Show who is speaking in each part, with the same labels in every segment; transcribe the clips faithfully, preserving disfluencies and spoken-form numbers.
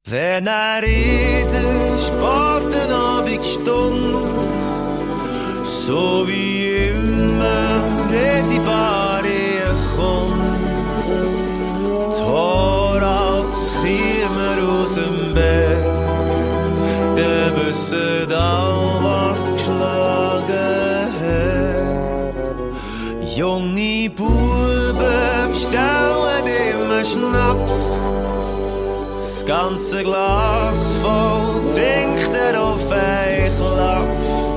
Speaker 1: Wenn er in der späten Abendstunde so wie immer in die Bar kommt, Tor als käme aus dem Bett, der wüsste auch, was geschlagen hat. Junge Buben bestellen immer Schnaps, das ganze Glas voll trinkt er auf ein Klapp.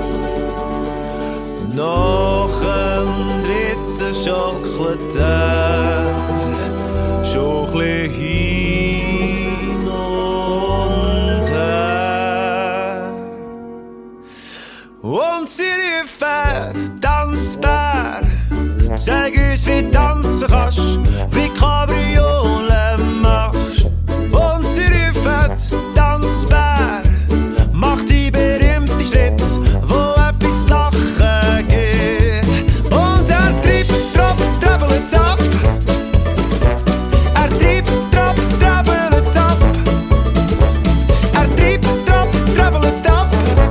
Speaker 1: Noch ein dritter Schokolade, schon ein hin und her. Und sie rufen, Tanzbär, zeig uns, wie du tanzen kannst, wie Cabriole machst. Und sie rufen, Tanzbär, mach die berühmten Schritte, wo etwas Lachen gibt. Und er treibt, trapp, trabbelt ab. Er treibt, trapp, trabbelt ab. Er treibt, trapp, trabbelt ab.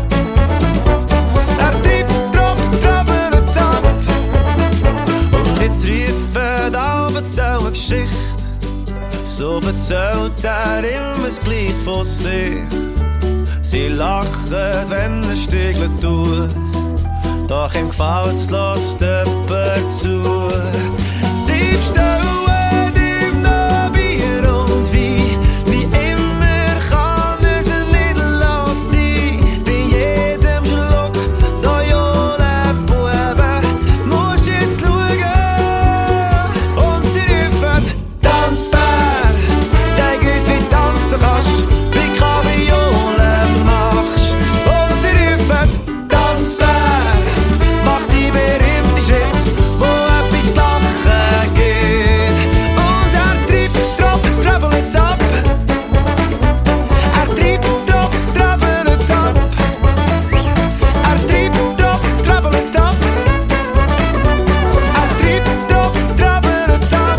Speaker 1: Er treibt, trapp, trabbelt ab. Und jetzt rufen da, erzähl eine Geschichte. So erzählt er immer das Gleiche von sich. Sie lachen, wenn er stiegeln tut, doch ihm gefällt's, lässt jemand zu. Sie bestellen ihm noch Bier und Wein, wie immer kann er sie nicht lassen. Bei jedem Schluck, da Jole Buben, musst jetzt schauen. Und sie rufen, Tanzbär, zeig uns, wie du tanzen kannst, wie Cabriole machst. Und sie rufen, Tanzbär, mach die berühmten Schritte, wo etwas Lachen gibt. Und er treibt, trapp, trabbelt ab. Er treibt, trapp, trabbelt ab. Er treibt, trapp, trabbelt ab. Er treibt, trapp, trabbelt ab.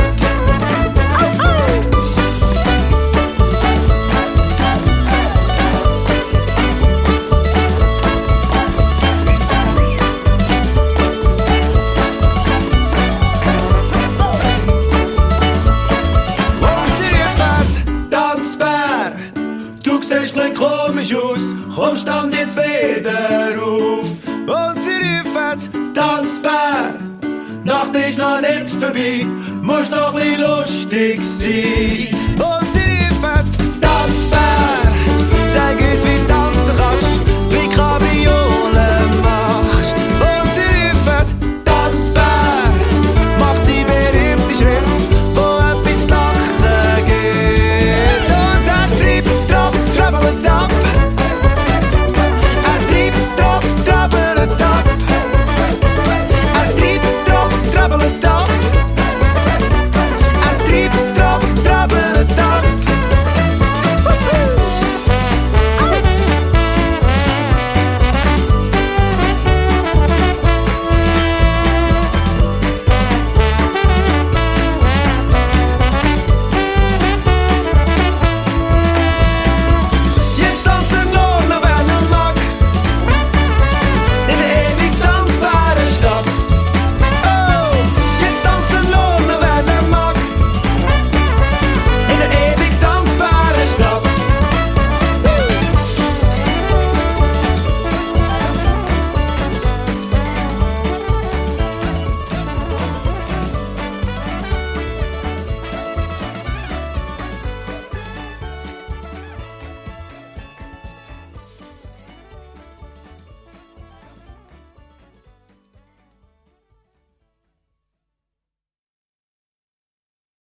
Speaker 1: Und sie rufen, Tanzbär, du siehst ein komisch aus, komm, stand jetzt wieder auf. Und sie rufen, Tanzbär, Nacht ist noch nicht vorbei, musst noch ein bisschen lustig sein.